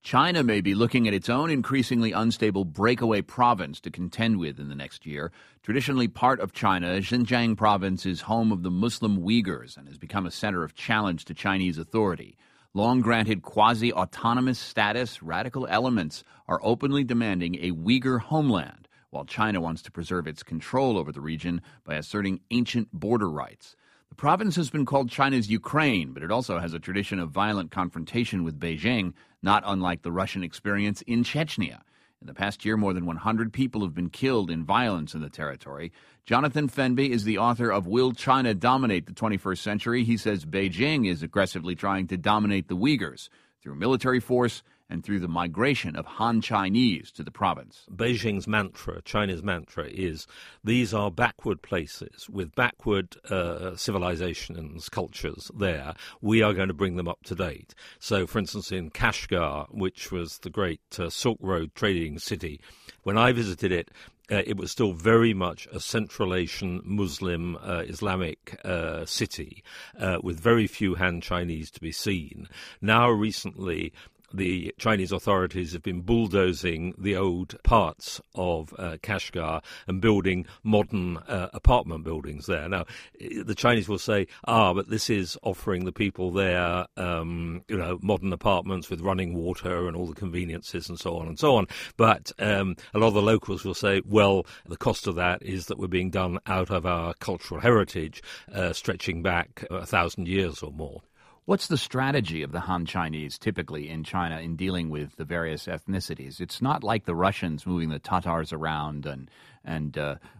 China may be looking at its own increasingly unstable breakaway province to contend with in the next year. Traditionally part of China, Xinjiang province is home of the Muslim Uyghurs and has become a center of challenge to Chinese authority. Long granted quasi-autonomous status, radical elements are openly demanding a Uyghur homeland, while China wants to preserve its control over the region by asserting ancient border rights. The province has been called China's Ukraine, but it also has a tradition of violent confrontation with Beijing, not unlike the Russian experience in Chechnya. In the past year, more than 100 people have been killed in violence in the territory. Jonathan Fenby is the author of Will China Dominate the 21st Century? He says Beijing is aggressively trying to dominate the Uyghurs through military force and through the migration of Han Chinese to the province. Beijing's mantra, China's mantra, is these are backward places with backward civilizations, cultures there. We are going to bring them up to date. So, for instance, in Kashgar, which was the great Silk Road trading city, when I visited it, it was still very much a Central Asian Muslim Islamic city with very few Han Chinese to be seen. Now, recently, the Chinese authorities have been bulldozing the old parts of Kashgar and building modern apartment buildings there. Now, the Chinese will say, but this is offering the people there, modern apartments with running water and all the conveniences and so on and so on. But a lot of the locals will say, well, the cost of that is that we're being done out of our cultural heritage, stretching back 1,000 years or more. What's the strategy of the Han Chinese typically in China in dealing with the various ethnicities? It's not like the Russians moving the Tatars around and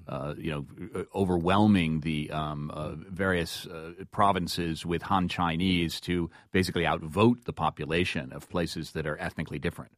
overwhelming the various provinces with Han Chinese to basically outvote the population of places that are ethnically different.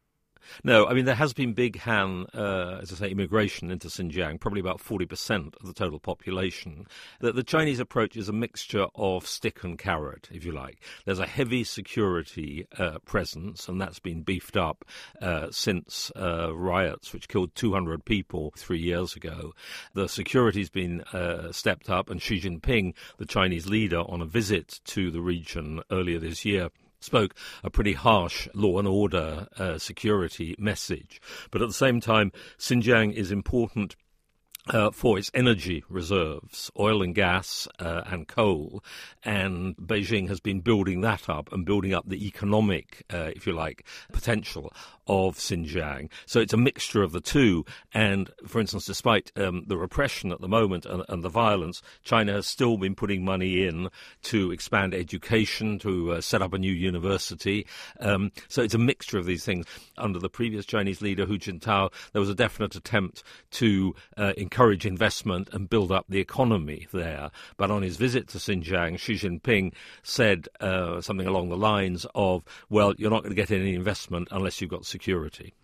No, I mean, there has been big Han, immigration into Xinjiang, probably about 40% of the total population. The Chinese approach is a mixture of stick and carrot, if you like. There's a heavy security presence, and that's been beefed up since riots, which killed 200 people 3 years ago. The security's been stepped up, and Xi Jinping, the Chinese leader, on a visit to the region earlier this year, spoke a pretty harsh law and order security message. But at the same time, Xinjiang is important for its energy reserves, oil and gas and coal, and Beijing has been building that up and building up the economic, potential of Xinjiang. So it's a mixture of the two, and for instance, despite the repression at the moment and the violence, China has still been putting money in to expand education, to set up a new university. So it's a mixture of these things. Under the previous Chinese leader, Hu Jintao, there was a definite attempt to encourage investment and build up the economy there. But on his visit to Xinjiang, Xi Jinping said something along the lines of, well, you're not going to get any investment unless you've got security.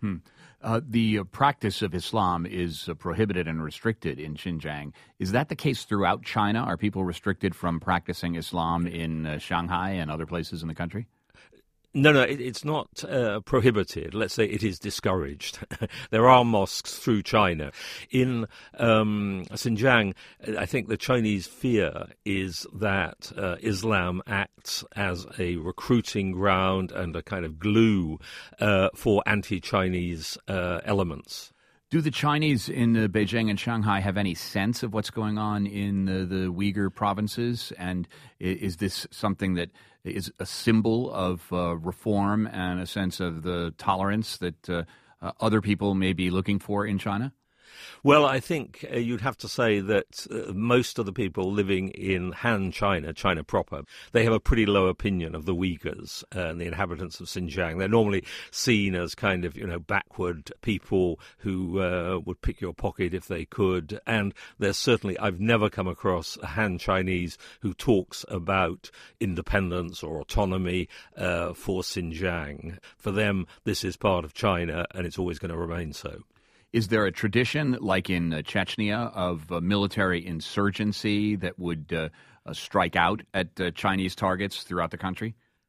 The practice of Islam is prohibited and restricted in Xinjiang. Is that the case throughout China? Are people restricted from practicing Islam in Shanghai and other places in the country? No, it's not prohibited. Let's say it is discouraged. There are mosques through China. In Xinjiang, I think the Chinese fear is that Islam acts as a recruiting ground and a kind of glue for anti-Chinese elements. Do the Chinese in Beijing and Shanghai have any sense of what's going on in the Uyghur provinces? And is this something that is a symbol of reform and a sense of the tolerance that other people may be looking for in China? Well, I think you'd have to say that most of the people living in Han China, China proper, they have a pretty low opinion of the Uyghurs and the inhabitants of Xinjiang. They're normally seen as kind of, backward people who would pick your pocket if they could. And there's certainly, I've never come across a Han Chinese who talks about independence or autonomy for Xinjiang. For them, this is part of China, and it's always going to remain so. Is there a tradition, like in Chechnya, of military insurgency that would strike out at Chinese targets throughout the country?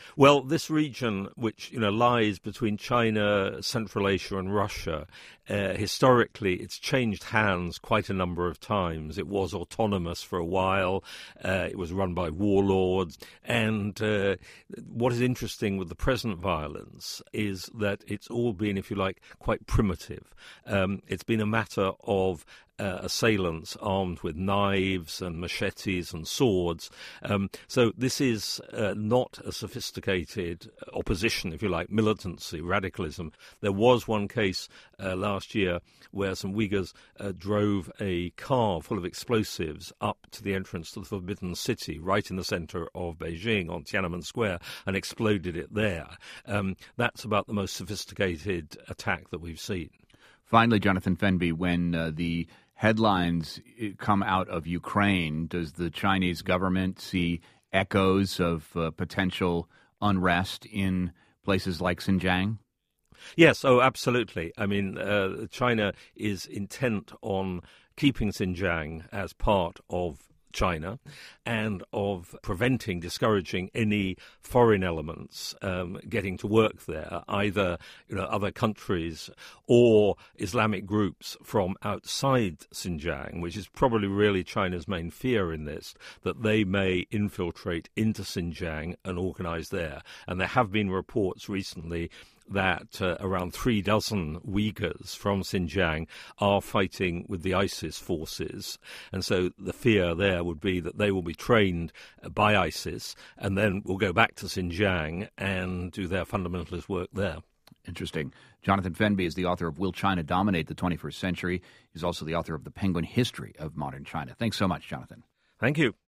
Well, this region, which lies between China, Central Asia, and Russia, historically it's changed hands quite a number of times. It was autonomous for a while. It was run by warlords. And what is interesting with the present violence is that it's all been, if you like, quite primitive. It's been a matter of assailants armed with knives and machetes and swords. So this is not a sophisticated opposition, if you like, militancy, radicalism. There was one case last year where some Uyghurs drove a car full of explosives up to the entrance to the Forbidden City, right in the centre of Beijing on Tiananmen Square, and exploded it there. That's about the most sophisticated attack that we've seen. Finally, Jonathan Fenby, when the headlines come out of Ukraine, does the Chinese government see echoes of potential unrest in places like Xinjiang? Yes, absolutely. I mean, China is intent on keeping Xinjiang as part of China and of discouraging any foreign elements getting to work there, either other countries or Islamic groups from outside Xinjiang, which is probably really China's main fear in this, that they may infiltrate into Xinjiang and organize there. And there have been reports recently that around 36 Uyghurs from Xinjiang are fighting with the ISIS forces. And so the fear there would be that they will be trained by ISIS and then will go back to Xinjiang and do their fundamentalist work there. Interesting. Jonathan Fenby is the author of Will China Dominate the 21st Century? He's also the author of The Penguin History of Modern China. Thanks so much, Jonathan. Thank you.